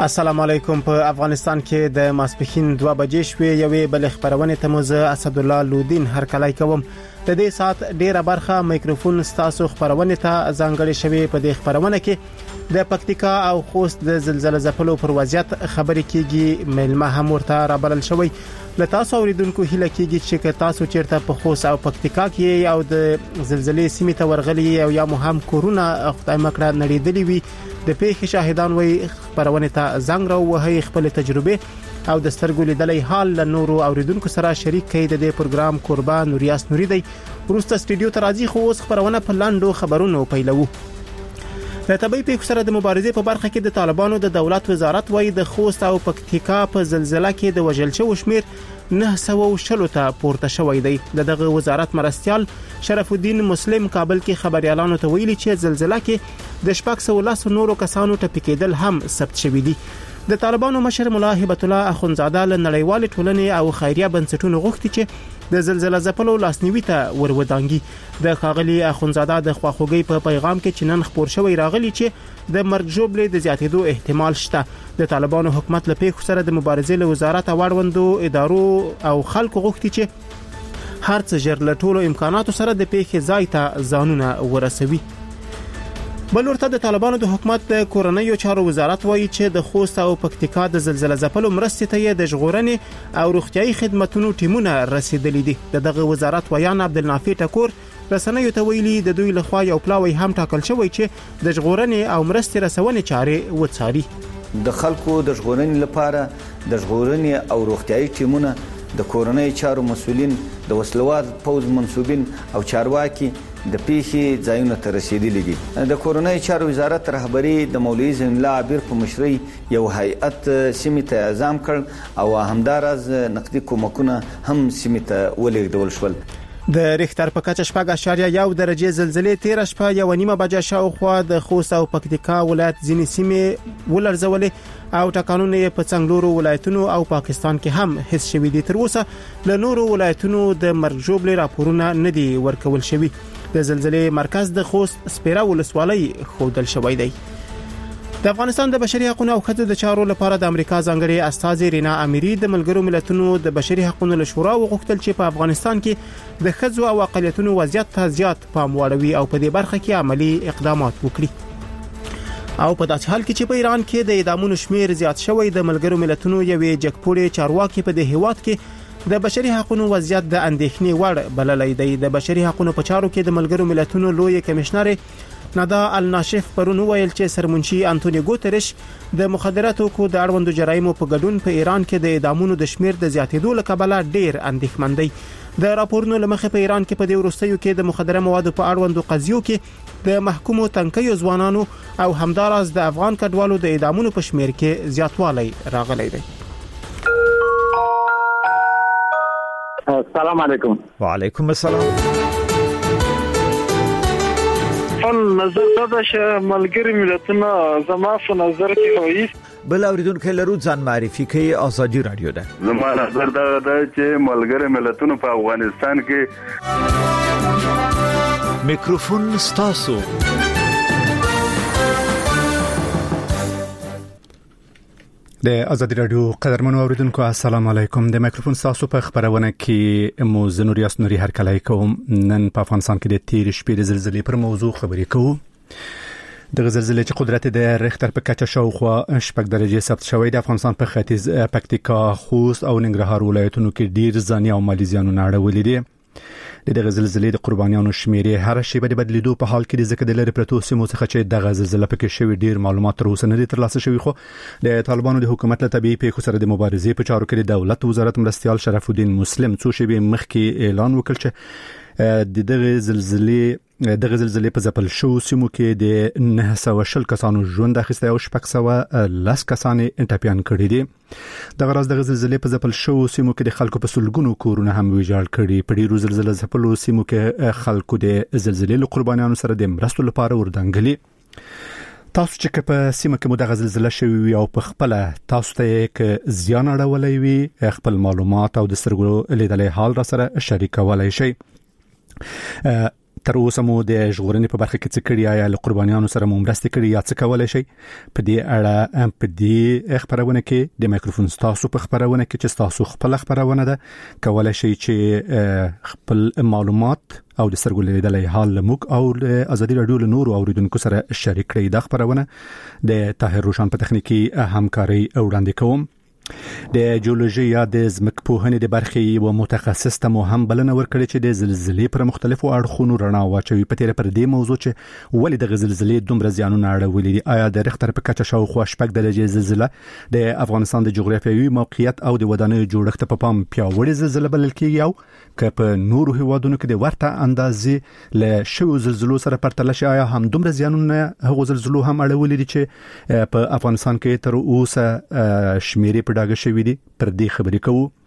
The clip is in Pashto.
السلام علیکم. په افغانستان کې د ماسپښین 2 بجې شوې یوې بل خبرونه ته موزه اسد الله لودین هر کله کوم. د دې سات ډیره برخه میکروفون ستاسو خبرونه ته ځانګړې شوې. په دې خبرونه کې د پکتیکا او خوست د زلزلې ځپلو پر وضعیت خبرې کیږي. ملما هم ورته رابلل شوی. له تاسو اوریدونکو هیله کیږي چې تاسو چیرته په خوست او پکتیکا کې او د زلزلې سیمې ته ورغلي او یا مو هم کورونا خدای مکړه نړیدلې وي د پیښې شاهدان وي خبرونه ته زنګ راوهي خپل تجربه او د سترګو لیدلې حال له نورو اوریدونکو سره شریک کړي. د دې پروګرام قربان نوریاس نوري دی ورسته سټډیو ته راځي. خو اوس خبرونه په لاندو خبرونو پیلو. د طبي پیښو سره د مبارزې په برخه کې د طالبانو د دولت وزارت وایي د خوست او پکتیکا په زلزلہ کې د وژل شوو شمیر 900 ته پورته شوی دی. دغه وزارت مرستيال شرف الدین مسلم کابل کې خبريالانو ته ویلي چې زلزلہ کې د 410 نورو کسانو ټپي کېدل هم ثبت شوی دي. د طالبانو مشر مولا هبت الله اخونزاده له نړیوال ټولنې او خیریه بنسټونو غوښتي چې د زلزلې ځپلو لاسنیوي ته ورودانګي. د خاغلی اخونزاده د خواخوږي په پیغام کې چنن خبر شوی راغلی چې د مرګ جوړې د زیاتېدو احتمال شته. د طالبانو حکومت له پیښو سره د مبارزې له وزارت اړوندو ادارو او خلکو غوښتي چې هر څه ژر له ټولو امکاناتو سره د پیښې ځای ته ځانونه ورسوي. بل ورته د طالبانو د حکومت د کورنیو چارو وزارت وایي چې د خوست او پکتیکا د زلزلې ځپلو مرستې ته د ژغورنې او روغتيایي خدماتو ټیمونه رسیدلي دي. دغه وزارت ویان عبدالنافع ټکور رسنیو ته ویلي د دوی لخوا یو پلاوی هم ټاکل شوی چې د ژغورنې او مرستې رسونې چارې وڅاري. د خلکو د ژغورنې لپاره د ژغورنې او روغتيایي ټیمونه د کورنیو چارو مسؤلین د وسلوال پوز منسوبین او چارواکي د پیښې ځایونو ته رسیدلي دي. د کورنیو چارو وزارت رهبری د مولوی زین الله عبیر په مشرۍ یو هیئت سیمې ته اعزام کړ او همدارز نقدي کومکونه هم سیمې ته ولېږدول شول. د ریختر په کچه 4.1 درجه زلزلې 13 شپه 1:30 بجې شاوخوا د خوست او پکتیکا ولایت ځینې سیمې ولړزولې او ټکانونه په څنګلورو ولایتونو او پاکستان کې هم هیڅ شوی دي. تر اوسه له نورو ولایتونو د مرګ جوړې راپورونه نه دي ورکول شوی. د زلزلې مرکز د خوست سپیره ولسوالۍ خودل شوی دی. د افغانستان د بشري حقوقو او ښځو د چارو لپاره د امریکا ځانګړي استاذ رینا اميري د ملګرو ملتونو د بشري حقوقو له شورا وغوښتل چې په افغانستان کې د ښځو او اقلیتونو وضعیت ته زیات پام واړوي او په دې برخه کې عملی اقدامات وکړي. او په داسې حال کې چې په ایران کې د اعدامونو شمیر زیات شوی د ملګرو ملتونو یوې جګپوړې چارواکي په دې هیواد کې د بشري حقوقو وضعیت د اندېښنې وړ بللای دی. د بشري حقوقو په چارو کې د ملګرو ملتونو لوی کمشنر ندا الناشف پرون ویل چې سرمنشي انټونی ګوتریش د مخدراتو کو د اړوندو جرایمو په ګډون په ایران کې د اعدامونو د شمیر د زیاتېدو لکبله ډیر اندېښمن دی. د راپورونو لمخې په ایران کې په دې وروستیو کې د مخدره موادو په اړوندو قضیو کې د محکومو تنکیو ځوانانو او همدارس د افغان کډوالو د اعدامونو په شمیر کې زیاتوالی راغلی دی. السلام علیکم. وعلیکم السلام. نظر دا چې ملګری ملتونه زما په نظر کې وایي بل اوریدونکو لرو ځان معرفي کوي. ازادي رادیو ده. زما نظر دا چې ملګری ملتونه په افغانستان کې میکروفون ستاسو. د ازادي رادیو قدرمنو اوریدونکو السلام علیکم. د میکروفون تاسو په خبرونه کې مو زنوریاس نوري هر کله کوم. نن په افغانستان کې د 13 شپې د زلزلې پر موضوع خبرې کوو. د زلزلې چې قدرت د ریختر په کچه شاوخوا 8 درجه ثبت شوی د افغانستان په ختیځ پکتیکا خوست او ننګرهار ولایتونو کې ډیر ځاني او مالي زیانونه اړولې دي. د زلزلې د قربانیانو شمیرې هر شیبه د بدلیدو په حال کې د ځکه د لری پروتو سیمو څخه چې د زلزلې په کې شوی ډیر معلومات تر اوسه نه دي ترلاسه شوی. خو د طالبانو د حکومت له طبيعي پیښو سره د مبارزې په چارو کې د دولت وزارت مرستيال شرف الدین مسلم څو شیبه مخکې اعلان وکړ چې دغه زلزلې په ځپل شو سیمو کې د 920 کسانو ژوند اخیسته او 610 کسان ټپيان کړي دي. دغه راز د زلزلې په ځپل شو سیمو کې د خلکو په سلګونو کورونه هم ویجاړ کړي. په ډیرو زلزلې ځپلو سیمو کې خلکو د زلزلې له قربانیانو سره د مرستو لپاره وردانګلي. تاسو چې په سیمه کې مدغه زلزلې شوی او په خپل تاسو ته یک زیان اړولې وي خپل معلومات او د سترګو لیدلې حال را سره شریکولای شئ. تر اوسه مو د ژغورنې په برخه کې څه کړی یا له قربانیانو سره مو مرسته کړی یا څه کولای شي په دې اړه په دې خبرونه کې د مایکروفون تاسو په خبرونه کې چې تاسو خپل خبرونه ده کولای شي چې خپل معلومات او د سرګول لیدلې حال موږ او ازادي رادیو له نورو اوریدونکو سره شریک کړئ د خبرونه د طاهر روشن په تخنیکی همکاري وړاندې کوم د جیولوژي یا د ځمکپوهنې د برخې یو متخصص ته هم بلنه ورکړي چې د زلزلې پر مختلفو اړخونو رڼا واچوي په تیر پر دې موضوع چې ولې د زلزلې دومره زیانونه اړولې دي آیا د ریختر په کچه شاوخوا 8 درجې زلزله د افغانستان د جغرافیوي موقعیت او د ودانیو جوړښت په پام پیاوړې زلزله بلل کېږي او که په نورو هیوادونو کې د ورته اندازې له شوو زلزلو سره پرتله شي آیا هم دومره زیانونه هغو زلزلو هم اړولې دي چې په افغانستان کې تر اوسه شمیرې ډاګه شوې دي پر دې خبرې کوو